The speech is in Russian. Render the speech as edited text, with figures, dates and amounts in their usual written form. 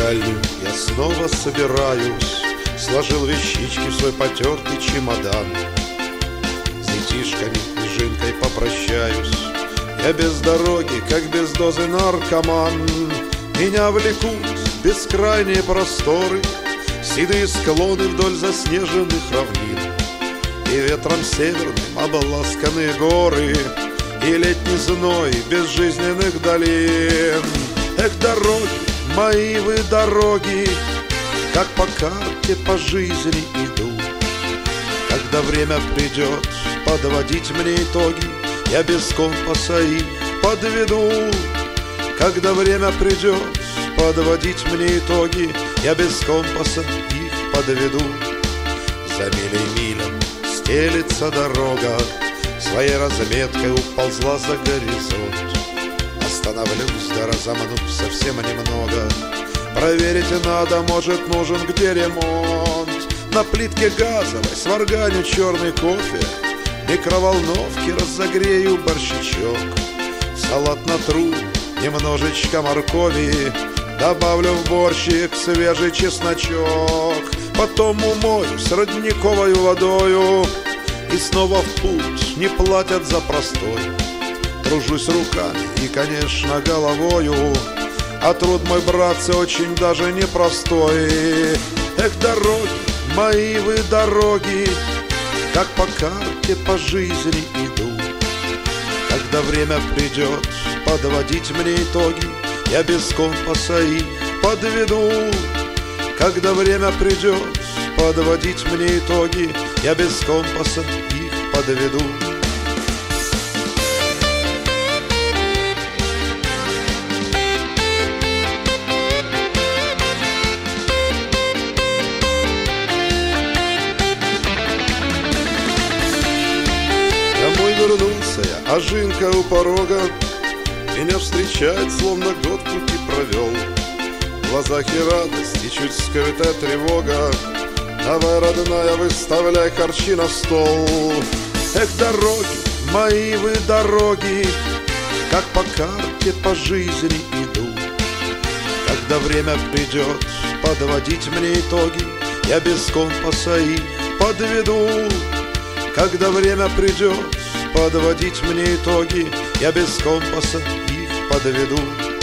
дальнюю я снова собираюсь. Сложил вещички в свой потертый чемодан. С детишками и Жинкой попрощаюсь. Я без дороги, как без дозы наркоман. Меня влекут бескрайние просторы, седые склоны вдоль заснеженных равнин, и ветром северным обласканные горы, и летний зной безжизненных долин. Эх, дороги, мои вы дороги, как по карте по жизни иду. Когда время придет подводить мне итоги, я без компаса их подведу. Когда время придет подводить мне итоги, я без компаса их подведу. За милей милем стелится дорога, своей разметкой уползла за горизонт. Остановлюсь, да разомнусь совсем немного. Проверить надо, может, нужен где ремонт. На плитке газовой сварганю черный кофе, в микроволновке разогрею борщичок. В салат натру немножечко моркови, добавлю в борщик свежий чесночок. Потом умою с родниковой водою, и снова в путь, не платят за простой. Тружусь руками и, конечно, головою, а труд мой, братцы, очень даже непростой. Эх, дороги, мои вы дороги, как по карте по жизни иду. Когда время придет подводить мне итоги, я без компаса их подведу. Когда время придет подводить мне итоги, я без компаса их подведу. Домой вернулся я, а Жинка у порога меня встречает, словно год пути провел. В глазах и радость, и чуть скрытая тревога. Давай, родная, выставляй харчи на стол. Эх, дороги, мои вы дороги, как по карте по жизни иду. Когда время придет подводить мне итоги, я без компаса их подведу. Когда время придет подводить мне итоги, я без компаса их подведу.